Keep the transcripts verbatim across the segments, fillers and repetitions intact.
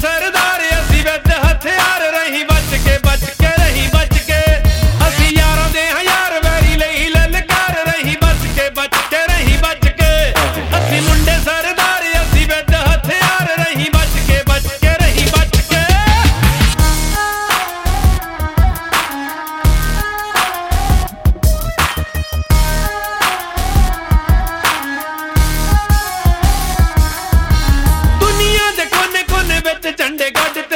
सरदार असी विद हथियार रही बच के बच के रही बच के असी यारों दे हां यार वैरी लई ललकार रही बच के बच के रही बच के असी मुंडे सरदार असी विद हथियार रही बच के बच के रही बच के। दुनिया दे कोने कोने विच झंडे गढ़ते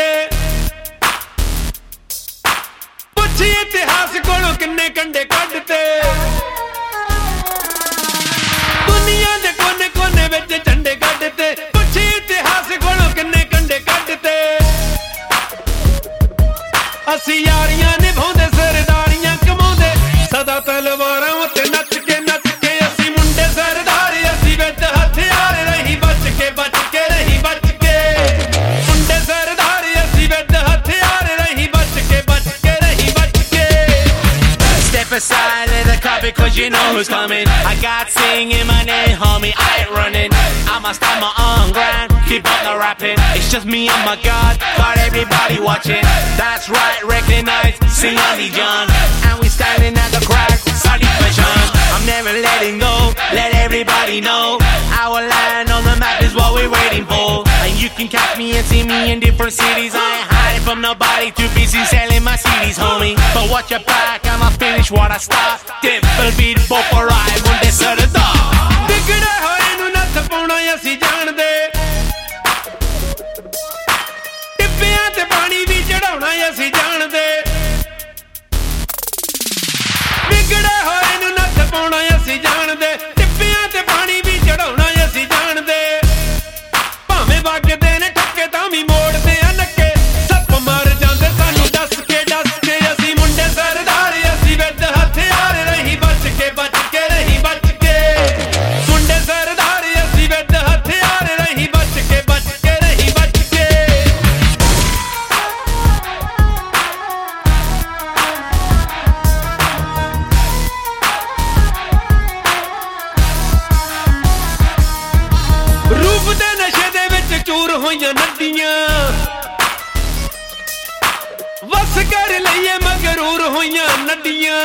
पुछी इतिहास कोलों किन्ने कंडे कढ़ते दुनिया दे कोने कोने विच झंडे गढ़ते पुछी इतिहास कोलों किन्ने कंडे कढ़ते असी यारियां निभाउंदे सरदारियां कमाउंदे सदा तलवारां उत्ते नच के नच के असी मुंडे सरदार असी विद हथियार रही बच के बच के रही बच के मुंडे सरदार असी विद हथियार रही बच के बच के रही बच के। Step aside, let the car because you know who's coming. I got singing my name, homie, I ain't running. I'ma stand my own ground, keep on the rapping. It's just me and my God, got everybody watching. That's right, recognize, sing Andy John. And we standing at the crack, Sadi Fashan. I'm never letting go, let everybody know. Our land on the map is what we're waiting for. And you can catch me and see me in different cities. I ain't hiding from nobody, too busy selling my C Ds, homie. But watch your back, I'ma finish what I start. Devil beat Boparai, Munde Sardar. बिगड़े होए नूं नथ पाउणा असी जाणदे टिब्बियां ते पानी भी चढ़ाउणा असी जाणदे बिगड़े होए नूं नथ पाउणा असी जाणदे टिब्बियां ते पानी भी चढ़ाउणा असी जाणदे भावें वगदे ने ठक्के तां भी मोड़दे आ नक्के सप मर जांदे सानूं दस के दस के असी मुंडे सरदार असी विद हथियार रही बच के बच के रही बच के मुंडे सरदार असी विद हथियार रही बच के बच के रही बच के। रूप दे नशे दे विच चूर होइयां नदियां वस कर लईए मगरूर होइयां नदियां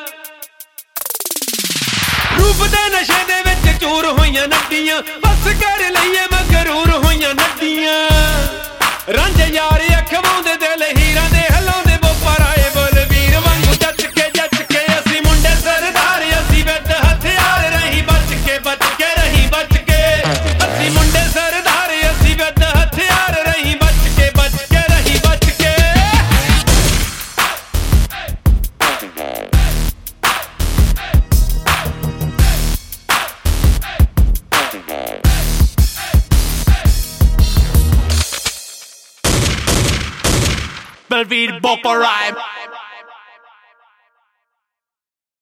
रूप दे नशे दे विच चूर होइयां नदियां वस कर लईए मगरूर होइयां नदियां रंज यार अखवाउंदे दिल हीरां दे हलाउंदे बोपराए बलवीर वांगू जच के जच के असी मुंडे सरदार असी विद हथियार रही बच के बच के रही बच के असी मुंडे सरदार असी विद हथियार रही बच के बच के रही बच के। Belville Boparai.